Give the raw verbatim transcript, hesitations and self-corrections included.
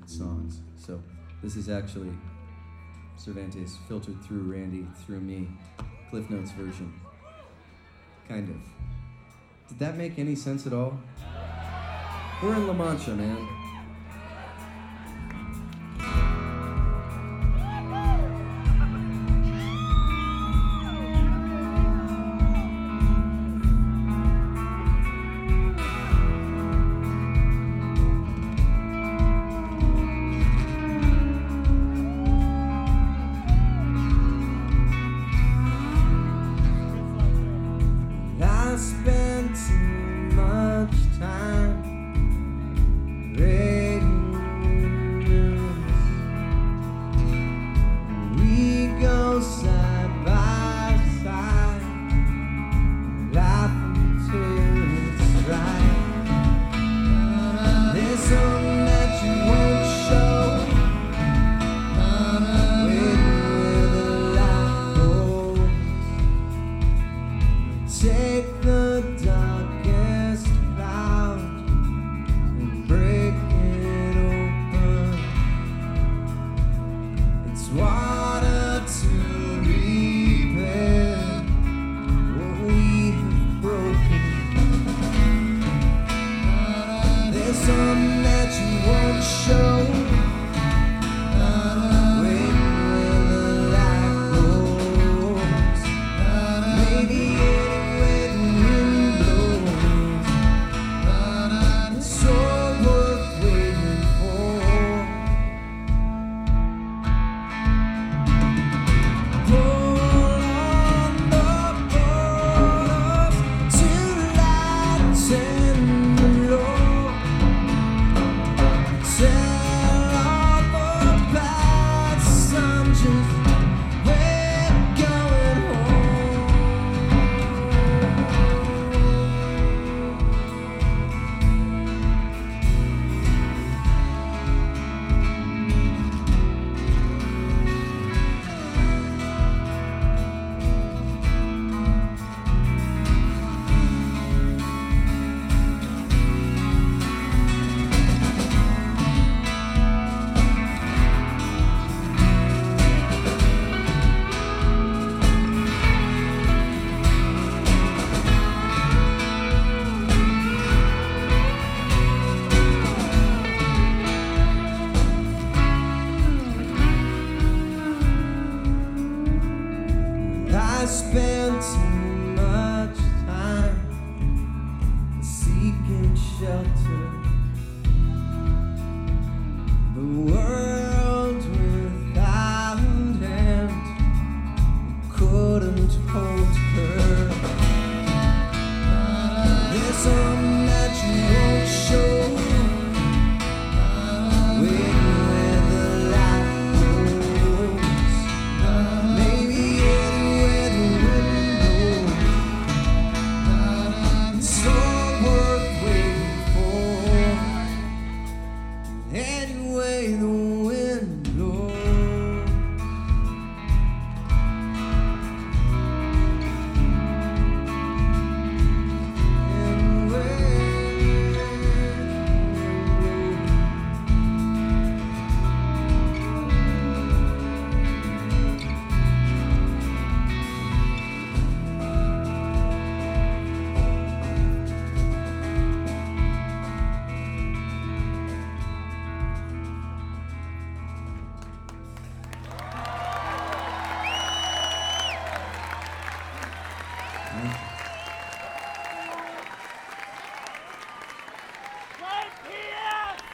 songs. So this is actually Cervantes filtered through Randy, through me, Cliff Notes version. Kind of. Did that make any sense at all? We're in La Mancha, man. I spent too much time reading news. We go side by side, laughing till it's right. There's something that you won't show, waiting where the light goes. Take the darkest cloud and break it open. It's water to repair what we have broken. There's something that you won't show, waiting where the light goes. Maybe anywhere the wind blows. It's so worth waiting for. Pull on the borders till lights and the low. Tell all the passengers we're going home. I spent too much time seeking shelter. The world without end couldn't hold her. There's something that you won't show, waiting where the light goes. Maybe anywhere the wind blows. It's so worth waiting for. Anyway the wind blows. Thank you.